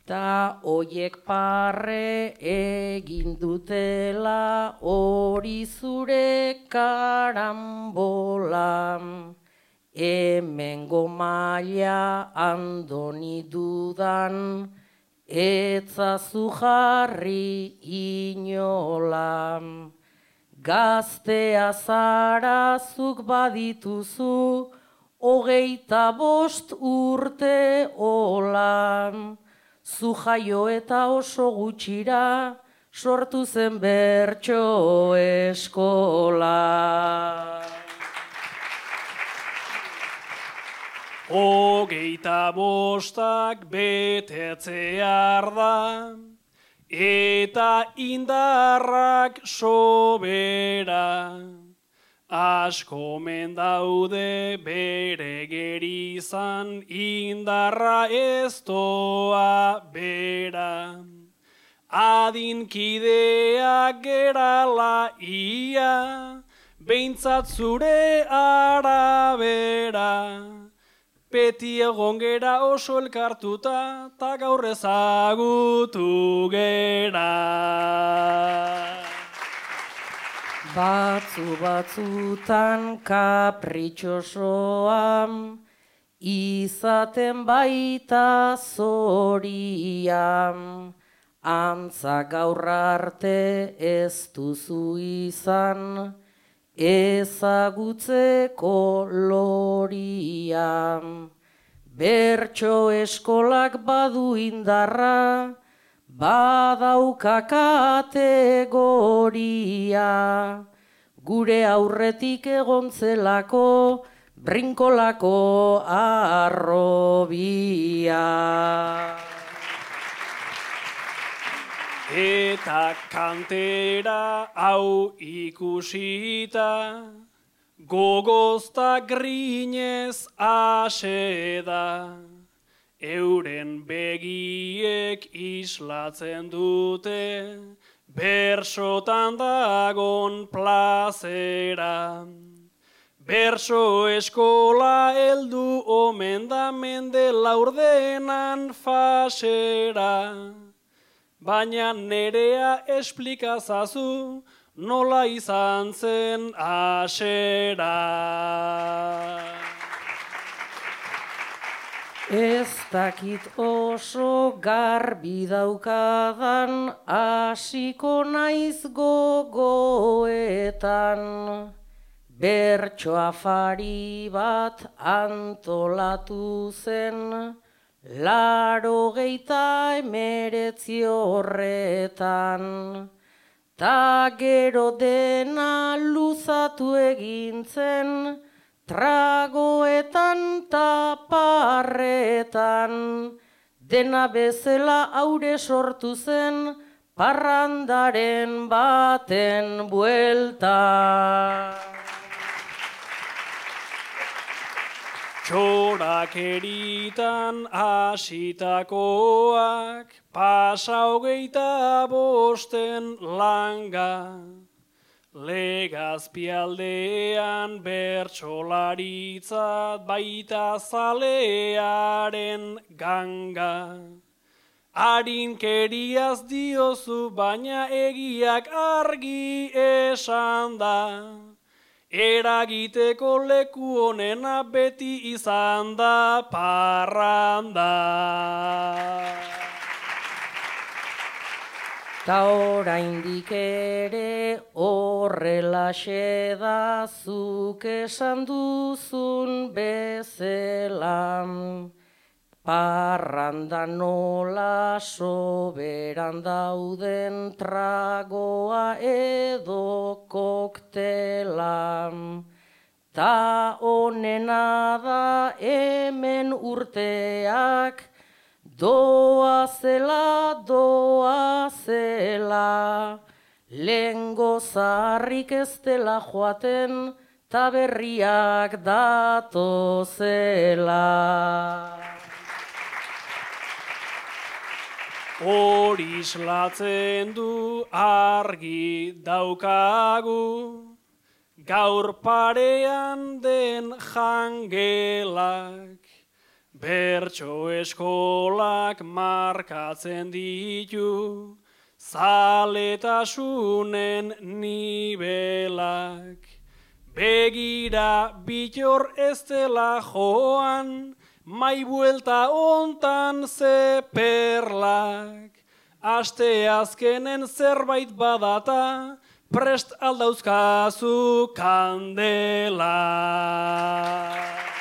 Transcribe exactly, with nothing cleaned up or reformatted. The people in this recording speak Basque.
Ta oiek parre egin dutela hori zure karambola. Hemengo maila andoni dudan etzazu jarri inola. Gaztea zara zuk badituzu hogeita bost urte hola. Zu jaio eta oso gutxira sortu zen bertso eskola. Hogeita bostak betetzear da, eta indarrak sobera. Asko mendaude bere gerizan, indarra ez doa bera. Adinkideak gerala ia, behintzat zure arabera. Beti egon gera oso elkartuta, ta gaur ezagutu gera. Batzu batzutan kapritxosoa, izaten baita zoria. Antza gaur arte ez duzu izan, ezagutzeko loria. Bertso eskolak badu indarra, badauka kategoria. Gure aurretik egon zelako, brinkolako arrobia. Eta kantera hau ikusita, gogozta grinez aseda. Euren begiek islatzen dute, bersotan dagon plazera. Berso eskola heldu omen da mende laurdenan fasera. Baina nerea esplikazazu nola izan zen asera. Ez dakit oso garbi daukadan, hasiko naiz gogoetan. Bertso afari bat antolatu zen, laurogeita emeretzi horretan. Ta gero dena luzatu egin zen, tragoetan ta parretan. Dena bezala haure sortu zen, parrandaren baten buelta. Txorakeritan hasitakoak, pasa hogeita bosten langa. Legazpialdean bertsolaritzat baita zalearen ganga. Harinkeriaz diozu baina egiak argi esan da. Eragiteko leku honena beti izan da parranda. Ta oraindik ere horrelaxe da zuk esan duzun bezala. Parranda nola soberan dauden tragoa edo koktela. Ta onena da hemen urteak doa zela, doa zela. Lehengo zaharrik ez dela joaten, ta berriak datozela. Hori islatzen du argi daukagu, gaur parean den jangelak. Bertso eskolak markatzen ditu, zaletasunen nibelak. Begira bitor ez dela joan, mai buelta ontan ze perlak. Aste azkenen zerbait badata, prest aldauzkazu kandela.